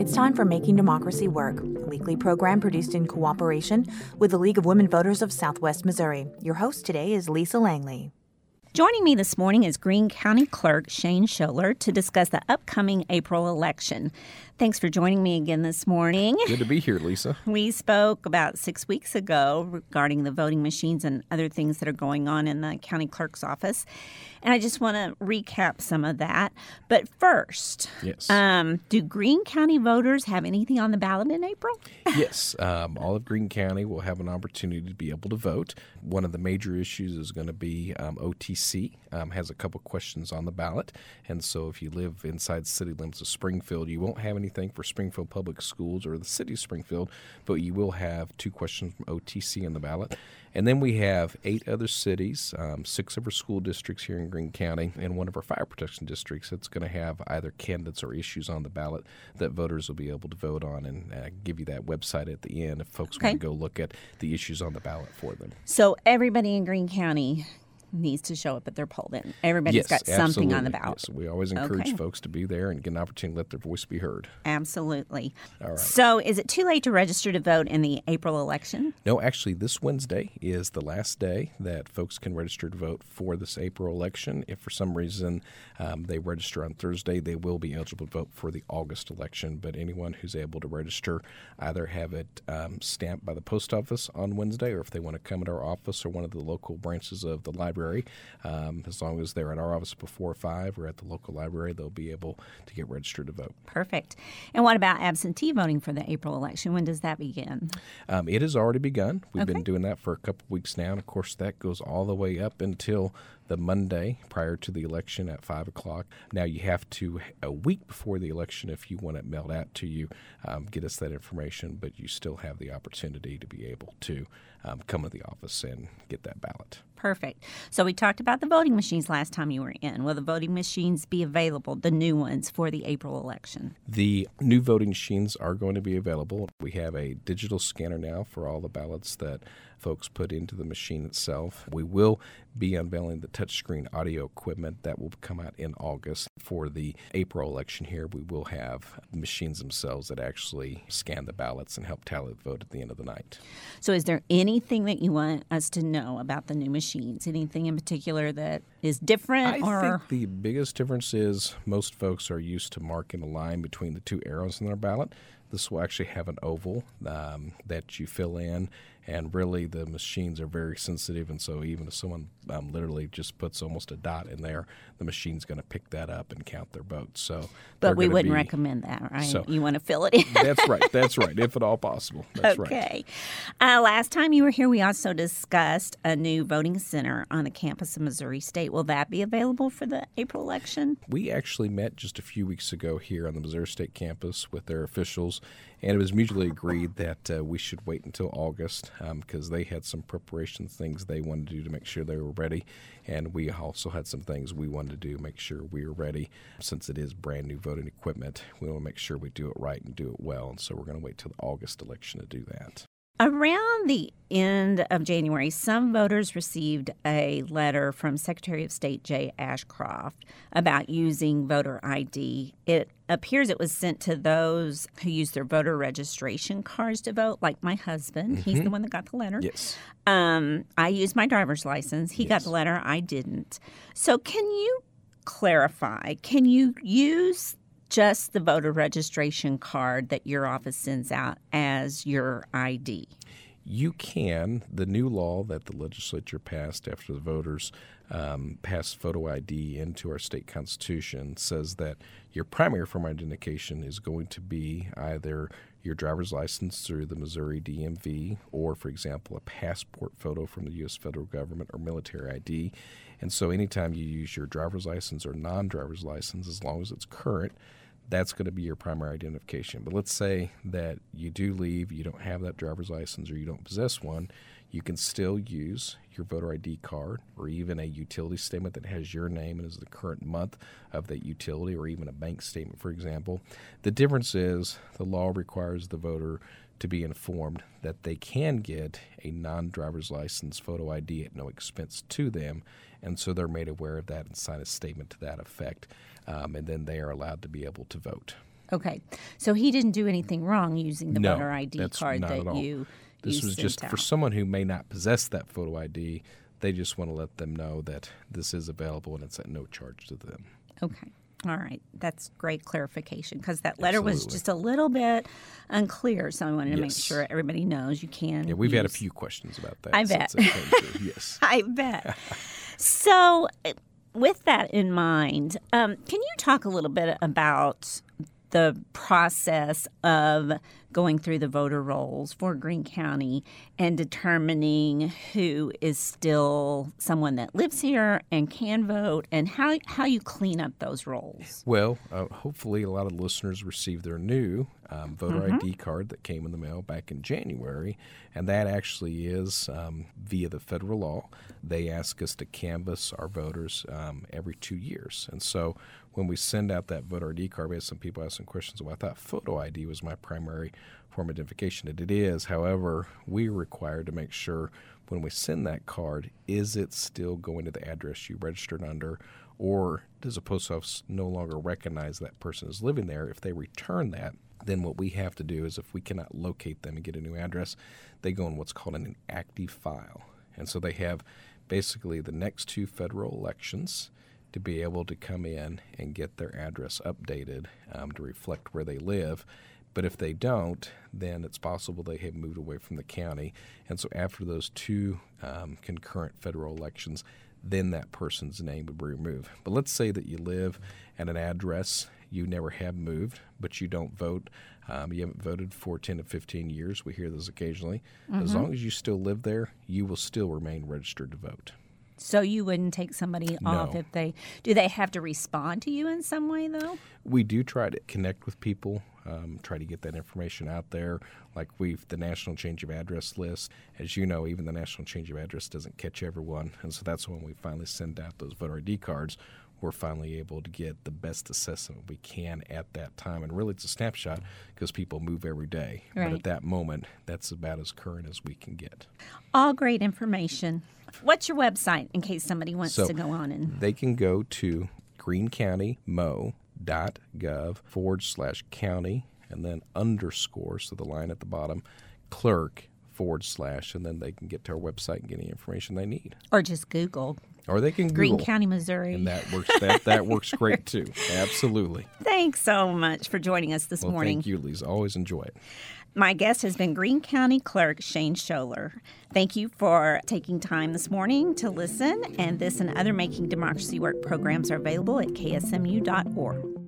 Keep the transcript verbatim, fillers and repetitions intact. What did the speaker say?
It's time for Making Democracy Work, a weekly program produced in cooperation with the League of Women Voters of Southwest Missouri. Your host today is Lisa Langley. Joining me this morning is Greene County Clerk Shane Scholler to discuss the upcoming April election. Thanks for joining me again this morning. Good to be here, Lisa. We spoke about six weeks ago regarding the voting machines and other things that are going on in the county clerk's office. And I just want to recap some of that. But first, yes. um, do Greene County voters have anything on the ballot in April? Yes. Um, all of Greene County will have an opportunity to be able to vote. One of the major issues is going to be um, O T C um, has a couple questions on the ballot. And so if you live inside city limits of Springfield, you won't have anything for Springfield Public Schools or the city of Springfield, but you will have two questions from O T C on the ballot. And then we have eight other cities, um, six of our school districts here in Greene County, and one of our fire protection districts that's going to have either candidates or issues on the ballot that voters will be able to vote on, and uh, give you that website at the end if folks Okay. want to go look at the issues on the ballot for them. So everybody in Greene County needs to show up at their poll then. Everybody's Yes, got something absolutely. on the ballot. Yes, we always encourage Okay. folks to be there and get an opportunity to let their voice be heard. Absolutely. All right. So is it too late to register to vote in the April election? No, actually, this Wednesday is the last day that folks can register to vote for this April election. If for some reason um, they register on Thursday, they will be eligible to vote for the August election. But anyone who's able to register, either have it um, stamped by the post office on Wednesday, or if they want to come to our office or one of the local branches of the library, um, as long as they're at our office before five or at the local library, they'll be able to get registered to vote. Perfect. And what about absentee voting for the April election? When does that begin? Um, it has already begun. We've Okay. been doing that for a couple weeks now. And, of course, that goes all the way up until the Monday prior to the election at five o'clock. Now, you have to, a week before the election, if you want it mailed out to you, um, get us that information. But you still have the opportunity to be able to um, come to the office and get that ballot. Perfect. So we talked about the voting machines last time you were in. Will the voting machines be available, the new ones, for the April election? The new voting machines are going to be available. We have a digital scanner now for all the ballots that folks put into the machine itself. We will be unveiling the touchscreen audio equipment that will come out in August. For the April election here, we will have machines themselves that actually scan the ballots and help tally the vote at the end of the night. So is there anything that you want us to know about the new machines? Anything in particular that is different? I or think the biggest difference is most folks are used to marking a line between the two arrows in their ballot. This will actually have an oval um, that you fill in, and really the machines are very sensitive, and so even if someone um, literally just puts almost a dot in there, the machine's going to pick that up and count their votes. So, But we wouldn't be, recommend that, right? So, you want to fill it in. That's right. That's right. If at all possible. That's right. Okay. Uh, last time you were here, we also discussed a new voting center on the campus of Missouri State. Will that be available for the April election? We actually met just a few weeks ago here on the Missouri State campus with their officials, and it was mutually agreed that uh, we should wait until August because um, they had some preparation things they wanted to do to make sure they were ready, and we also had some things we wanted to do to make sure we were ready. Since it is brand new voting equipment, we want to make sure we do it right and do it well, and so we're going to wait till the August election to do that. Around the end of January, some voters received a letter from Secretary of State Jay Ashcroft about using voter I D. It appears it was sent to those who used their voter registration cards to vote, like my husband. Mm-hmm. He's the one that got the letter. Yes. Um, I used my driver's license. He yes. got the letter. I didn't. So can you clarify? Can you use just the voter registration card that your office sends out as your I D? You can. The new law that the legislature passed after the voters um, passed photo I D into our state constitution says that your primary form of identification is going to be either your driver's license through the Missouri D M V or, for example, a passport photo from the U S federal government or military I D. And so anytime you use your driver's license or non-driver's license, as long as it's current, that's going to be your primary identification. But let's say that you do leave, you don't have that driver's license, or you don't possess one, you can still use your voter I D card or even a utility statement that has your name and is the current month of that utility, or even a bank statement, for example. The difference is the law requires the voter to be informed that they can get a non-driver's license photo I D at no expense to them, and so they're made aware of that and sign a statement to that effect, um, and then they are allowed to be able to vote. Okay. So he didn't do anything wrong using the no, voter I D that's card not that at all. you This you was sent just out. for someone who may not possess that photo I D. They just want to let them know that this is available and it's at no charge to them. Okay. All right. That's great clarification because that letter was Absolutely. just a little bit unclear. So I wanted to make Yes. sure everybody knows you can. Yeah, we've had a use- few questions about that. I since bet. it came through. Yes. I bet. So, with that in mind, um, can you talk a little bit about the process of going through the voter rolls for Greene County and determining who is still someone that lives here and can vote, and how how you clean up those rolls? Well, uh, hopefully a lot of listeners received their new um, voter Mm-hmm. I D card that came in the mail back in January, and that actually is um, via the federal law. They ask us to canvass our voters um, every two years. And so when we send out that voter I D card, we had some people ask some questions about that. Photo I D was my primary form of identification, and it is. However, we are required to make sure when we send that card, is it still going to the address you registered under, or does the post office no longer recognize that person is living there? If they return that, then what we have to do is if we cannot locate them and get a new address, they go in what's called an inactive file. And so they have basically the next two federal elections to be able to come in and get their address updated um, to reflect where they live. But if they don't, then it's possible they have moved away from the county. And so after those two um, concurrent federal elections, then that person's name would be removed. But let's say that you live at an address you never have moved, but you don't vote. Um, you haven't voted for ten to fifteen years. We hear this occasionally. Mm-hmm. As long as you still live there, you will still remain registered to vote. So you wouldn't take somebody off No. if they do they have to respond to you in some way though? We do try to connect with people, um, try to get that information out there. Like we've the National Change of Address list. As you know, even the National Change of Address doesn't catch everyone. And so that's when we finally send out those voter I D cards. We're finally able to get the best assessment we can at that time. And really it's a snapshot because people move every day. Right. But at that moment, that's about as current as we can get. All great information. What's your website in case somebody wants So to go on and they can go to greenecountymo.gov forward slash county and then underscore, so the line at the bottom, clerk forward slash, and then they can get to our website and get any information they need. or just Google Or they can Greene Google. County, Missouri. And that works that, that works great too. Absolutely. Thanks so much for joining us this Well, morning. thank you, Lisa. Always enjoy it. My guest has been Greene County Clerk Shane Scholler. Thank you for taking time this morning to listen, and this and other Making Democracy Work programs are available at K S M U dot org.